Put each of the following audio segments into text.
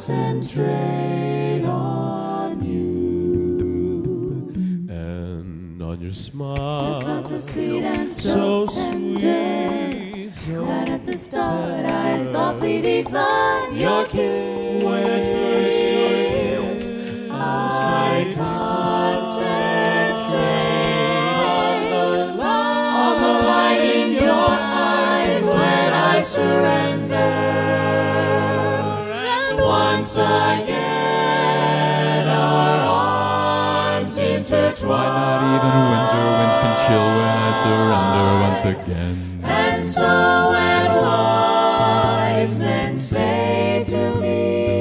concentrate on you. And on your smile, Your smile so sweet and so tender, that at the start I softly decline your kiss. When at first your kiss, I concentrate on the light in your eyes when I surrender. And once again our arms intertwine. Why not even winter winds can chill when I surrender once again? And so when wise men say to me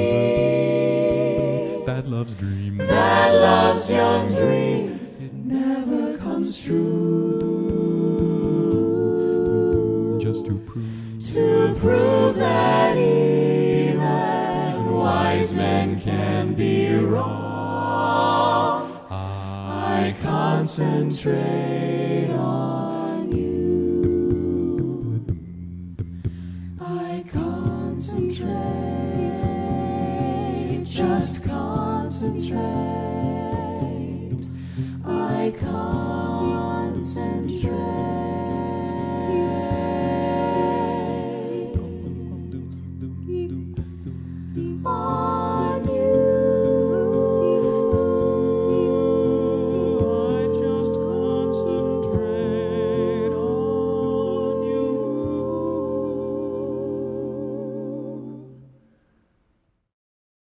That love's dream, that love's young dream, it never comes true. just to prove that even wise men can be wrong, I concentrate on you. I concentrate, just concentrate. I concentrate.